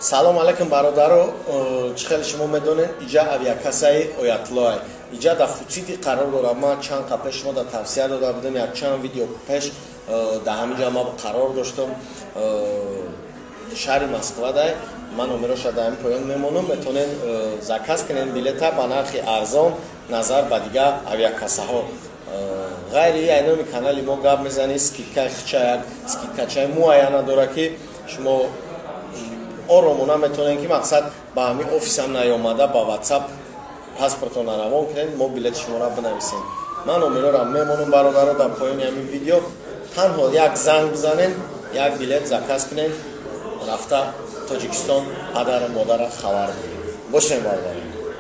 салом алейкум бародаро, чихели шумо медонед иҷа авиакасаи Оятлоҳ. Иҷа дар Фуцити қарор дорад. Ман чанд қабл пеш шумо дар тавсия дода будам, як чанд видео пеш дар ҳаминҷа ман қарор доштам шаҳри Москва дай. Ман номероша дар ҳамин поён мемонам. Метавонед заказ кунед билета ба нархи арзон назар ба дигар авиакасаҳо. ғайри айноми канали мо гап мезанед, скидкаи хича як скидкачаи муайяна дорад ки шумо оромона метавонед ки мақсад ба ҳамин офисам наёмада ба WhatsApp паспортона равон кунед, мо билети шуморо бинависем. Ман номерора мемонам бародаро дар поёни ҳамин видео. Танҳо як занг бизанед, як билет заказ кунед, рафта Тоҷикистон падару модара хабар дидем. Бошем бародаро.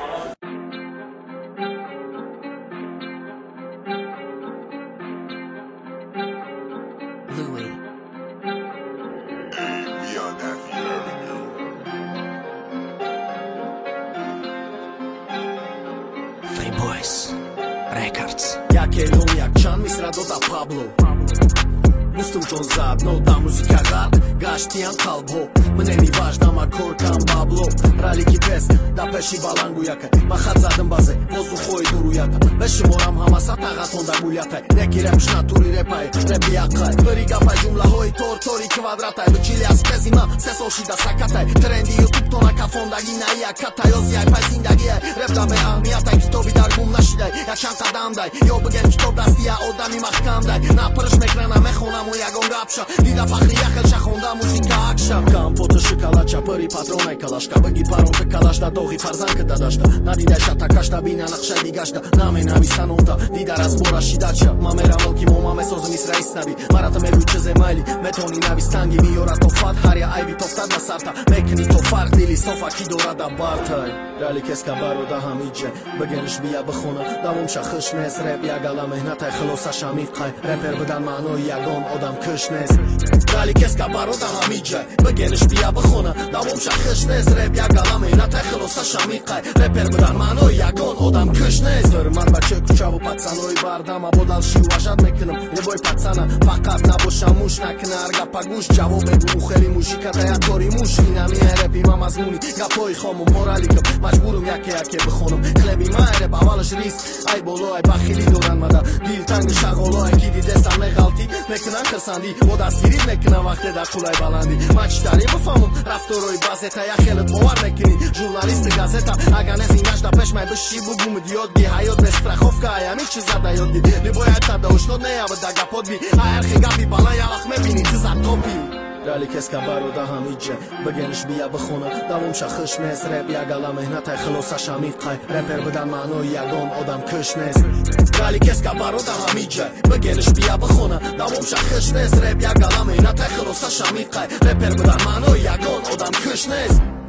Free Boys Records. Jak elon, jak čan, misra doda Pablo. Gustum čon zad, no da muzika gard, gaštian kalbo. Mne mi važna ma korkan bablo. Raliki pes, da peši balangu jaka. Maxat zadim baze, vozdухой дуруята. Бешиморам ҳамаса тағатонда гулята. Некирем шнатури репай, репи ақай. Бери гапай ҷумлаҳои тор-тори квадратай. Бучили аз пезима, се сол шида сакатай. Тренди ютуб тона кафондаги наякатай. Озияй пай зиндагияй, реп да бе аҳмиятай. Китоби дар гум нашидай, як чанд қадам дай. Ё бигем китоб дастия одами маҳкам дай. Напрш мекрана мехонам у ягон гапша. Дида фахри яхелша хонда музика акша. Компота шоколадча, пыри патронай калашка. Беги паронта калашда, доғи фарзанка дадашта. Надидай шатакашта, бина нақшай дигашта. Наменави санонта, дида разбора шидача. Мамера волки мома месозм исраис наби. Марата мелуй чезе майли, метони навистанги. Миора тофат, ҳаря айби тофтад на сарта. Мекни то фарқ дили софа ки дорада бартай. Рали кеска барода ҳамиҷа. Бигениш бия бихона, давомша хиш нест. Реп ягала меҳнатай хилоса шамиқай. Репер бидан маънои ягон одам киш нест. Рали кеска барода ҳамиҷа. Бигениш бия бихона, давомша хиш нест. Реп ягала меҳнатай хилоса шамиқай. Репер бидан маънои ягон одам киш нест. Ман бачаи кӯчаву пацанои бардама бо далши важат мекунам. Ребои пацана фақат набошам муш накуна ҳар гапа гӯш. ҷавоб бегу хели мушиката як кори муш. инамияй репи ма мазмуни гапҳои хомум мораликам. маҷбурам яке бихонам. хлеби май реп аввалаш риск ай боло ай бахилӣ доранд мада. дилтанги шағолоай ки дидестан меғалтӣ мекунанд хирсандӣ. бо дастгирӣ мекунам вақте дар қулай баландӣ. ман чӣ таре бифаҳмам рафторои базета як хелат бовар мекунӣ. журналисти газета агар не зиндашда пешмай биши бугу мудиётги ҳаёт без страховка аями чиза даётги. рибоят карда ушнод неябда гапотби аярхи гапи балан ялах мебинӣ ту затопи. Рали кеска барода ҳамиҷа. бигениш бия бихона, давомша хиш нест. реп ягала меҳнатай хилоса шамиқай. репер бидан маънои ягон одам киш нест. Рали кеска барода ҳамиҷа. бигениш бия бихона, давомша хиш нест. реп ягала меҳнатай хилоса шамиқай. репер бидан маънои ягон одам киш нест.